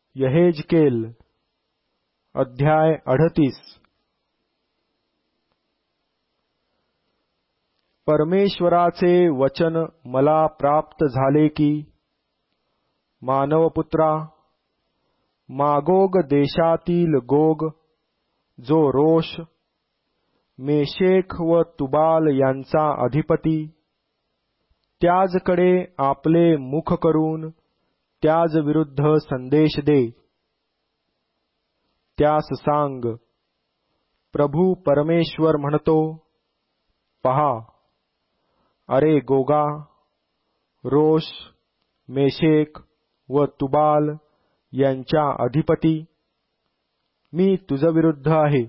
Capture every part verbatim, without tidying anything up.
यहेजकेल अध्याय अडतीस. परमेश्वराचे वचन मला प्राप्त झाले की, मानवपुत्रा, मागोग देशातील गोग, जो रोष, मेशेक व तुबाल यांचा अधिपती, त्याजकडे आपले मुख करून त्याज विरुद्ध संदेश दे. त्यास सांग, प्रभू परमेश्वर म्हणतो, पहा, अरे गोगा, रोष, मेशेक व तुबाल यांच्या अधिपती, मी तुझविरुद्ध आहे.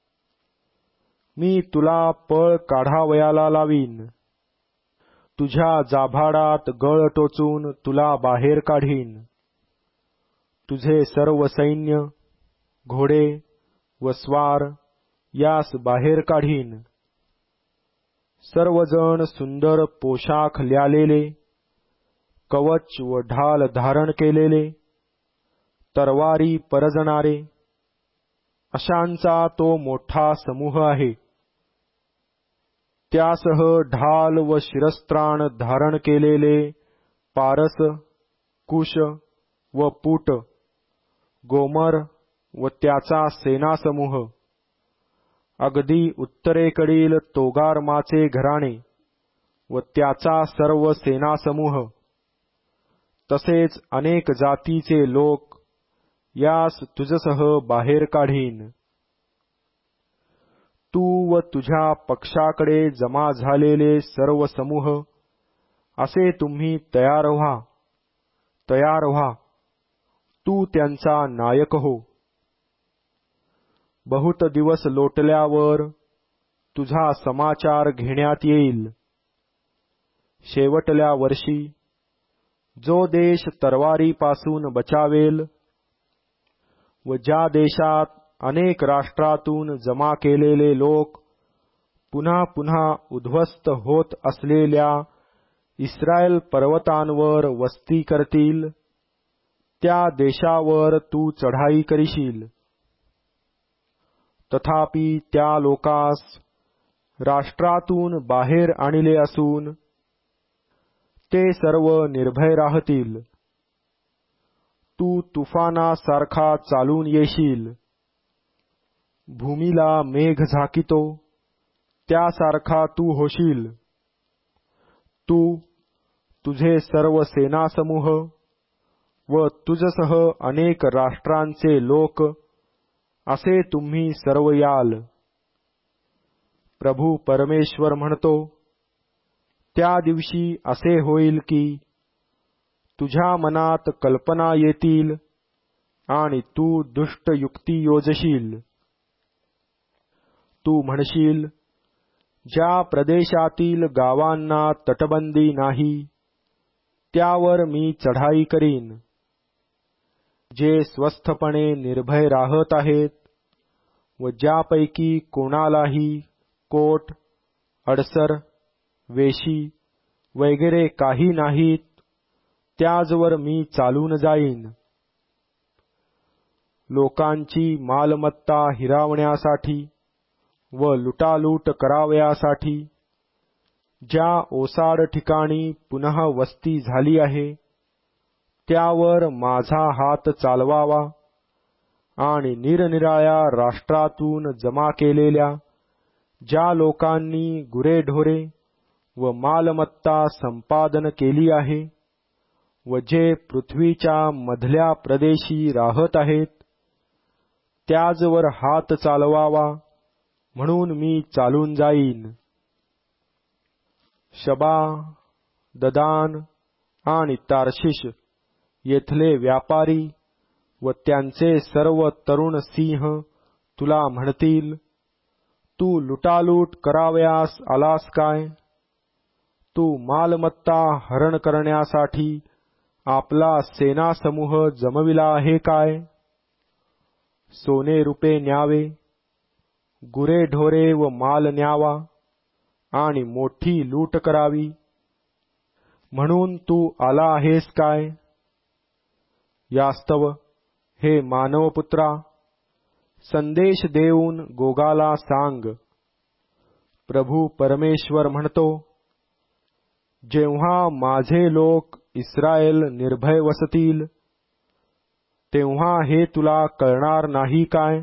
मी तुला पळ काढावयाला लावीन, तुझ्या जाभाडात गळ टोचून तुला बाहेर काढीन. तुझे सर्व सैन्य, घोडे व स्वार यास बाहेर काढीन. सर्वजण सुंदर पोशाख ल्यालेले, कवच व ढाल धारण केलेले, तरवारी परजणारे, अशांचा तो मोठा समूह आहे. त्यासह ढाल व शिरस्त्राण धारण केलेले पारस, कुश व पूट, गोमर व त्याचा सेनासमूह, अगदी उत्तरेकडील तोगार्माचे घराणे व त्याचा सर्व सेनासमूह, तसेच अनेक जातीचे लोक यास तुझसह बाहेर काढीन. तू व तुझ्या पक्षाकडे जमा झालेले सर्व समूह, असे तुम्ही तयार व्हा, तयार व्हा. तू त्यांचा नायक हो. बहुत दिवस लोटल्यावर तुझा समाचार घेण्यात येईल. शेवटल्या वर्षी जो देश तरवारीपासून बचावेल व ज्या देशात अनेक राष्ट्रातून जमा केलेले लोक पुन्हा पुन्हा उद्ध्वस्त होत असलेल्या इस्रायल पर्वतांवर वस्ती करतील, त्या देशावर तू चढाई करीशील. तथापि त्या लोकास राष्ट्रातून बाहेर आणले असून ते सर्व निर्भय राहतील. तू तुफानासारखा चालून येशील. भूमीला मेघ झाकितो त्यासारखा तू होशील. तू, तुझे सर्व सेनासमूह व तुझसह अनेक राष्ट्रांचे लोक, असे तुम्ही सर्व याल. प्रभू परमेश्वर म्हणतो, त्या दिवशी असे होईल की तुझ्या मनात कल्पना येतील आणि तू दुष्ट युक्ती योजशील. तू म्हणशील, ज्या प्रदेशातील गावांना तटबंदी नाही, त्यावर मी चढाई करीन. जे स्वस्थपणे निर्भय राहत आहेत व ज्यापैकी कोणालाही कोट, अडसर, वेशी वगैरे काही नाहीत, त्याजवर मी चालून जाईन. लोकांची मालमत्ता हिरावण्यासाठी व लुटालूट करावयासाठी ज्या ओसाड ठिकाणी पुन्हा वस्ती झाली आहे, त्यावर माझा हात चालवावा आणि निरनिराळ्या राष्ट्रातून जमा केलेल्या ज्या लोकांनी गुरेढोरे व मालमत्ता संपादन केली आहे व जे पृथ्वीच्या मधल्या प्रदेशी राहत आहेत, त्याजवर हात चालवावा म्हणून मी चालून जाईन. शबा, ददान आणि तार्शिश येथले व्यापारी व त्यांचे सर्व तरुण सिंह तुला म्हणतील, तू लुटालूट करावयास आलास काय? तू मालमत्ता हरण करण्यासाठी आपला सेनासमूह जमविला आहे काय? सोने रुपे न्यावे, गुरेढोरे व माल न्यावा आणि मोठी लूट करावी म्हणून तू आला आहेस काय? यास्तव हे मानवपुत्रा, संदेश देऊन गोगाला सांग. प्रभू परमेश्वर म्हणतो, जेव्हा माझे लोक इस्रायल निर्भय वसतील, तेव्हा हे तुला कळणार नाही काय?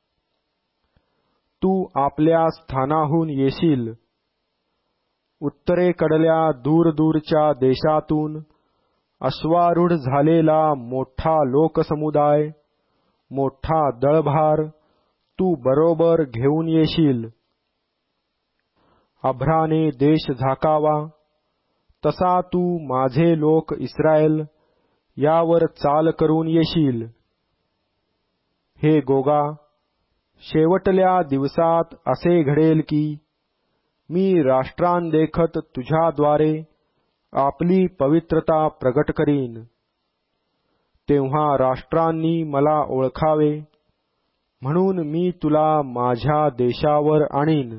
तू आपल्या स्थानाहून येशील, उत्तरेकडल्या दूरदूरच्या देशातून अश्वारूढ झालेला मोठा लोकसमुदाय, मोठा दळभार तू बरोबर घेऊन येशील. अभ्राने देश झाकावा, तसा तू माझे लोक इस्रायल यावर चाल करून येशील. हे गोगा, शेवटल्या दिवसात असे घडेल की मी राष्ट्रांदेखत तुझ्याद्वारे आपली पवित्रता प्रगट करीन. तेव्हा राष्ट्रांनी मला ओळखावे, म्हणून मी तुला माझ्या देशावर आणीन.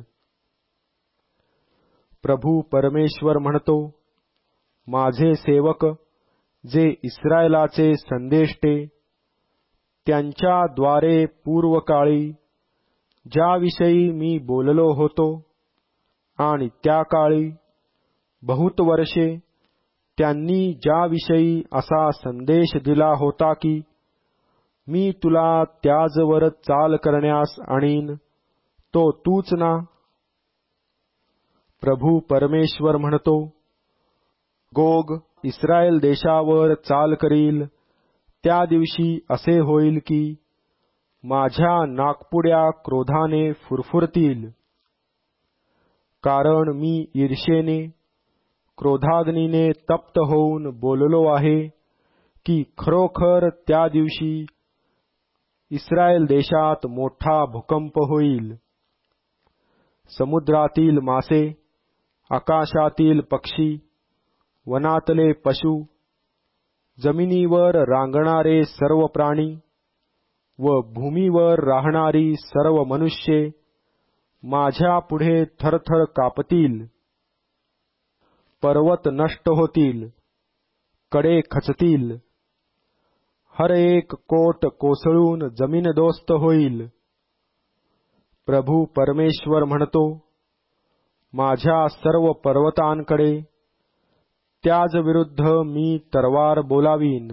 प्रभू परमेश्वर म्हणतो, माझे सेवक जे इस्रायलाचे संदेष्टे, त्यांच्याद्वारे पूर्वकाळी ज्याविषयी मी बोललो होतो आणि त्या काळी बहुत वर्षे त्यांनी ज्याविषयी असा संदेश दिला होता की मी तुला त्याजवर चाल करण्यास आणीन, तो तूच ना? प्रभू परमेश्वर म्हणतो, गोग इस्रायल देशावर चाल करील, त्या दिवशी असे होईल की माझ्या नाकपुड्या क्रोधाने फुरफुरतील. कारण मी ईर्षेने, क्रोधाग्नीने तप्त होऊन बोललो आहे की खरोखर त्या दिवशी इस्रायल देशात मोठा भूकंप होईल. समुद्रातील मासे, आकाशातील पक्षी, वनातले पशु, जमिनीवर रांगणारे सर्व प्राणी व भूमीवर राहणारी सर्व मनुष्ये माझ्या पुढे थरथर कापतील. पर्वत नष्ट होतील, कडे खचतील, हर एक कोट कोसळून जमीनदोस्त होईल. प्रभू परमेश्वर म्हणतो, माझ्या सर्व पर्वतांकडे त्याच विरुद्ध मी तरवार बोलावीन.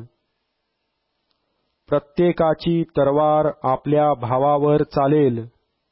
प्रत्येकाची तरवार आपल्या भावावर चालेल.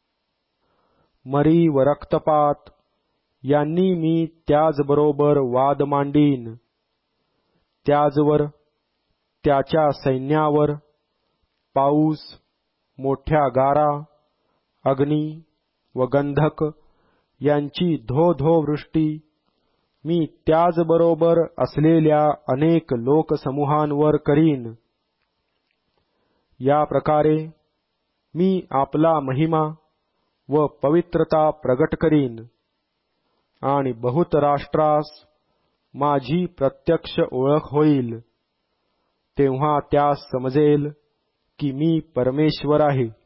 मरी व रक्तपात यांनी मी त्याचबरोबर वाद मांडीन. त्याचवर, त्याच्या सैन्यावर, पाऊस, मोठ्या गारा, अग्नी व गंधक यांची धो धो वृष्टी मी त्याचबरोबर असलेल्या अनेक लोकसमूहांवर करीन. या प्रकारे मी आपला महिमा व पवित्रता प्रगट करीन आणि बहुत राष्ट्रास माझी प्रत्यक्ष ओळख होईल. तेव्हा त्यास समजेल की मी परमेश्वर आहे.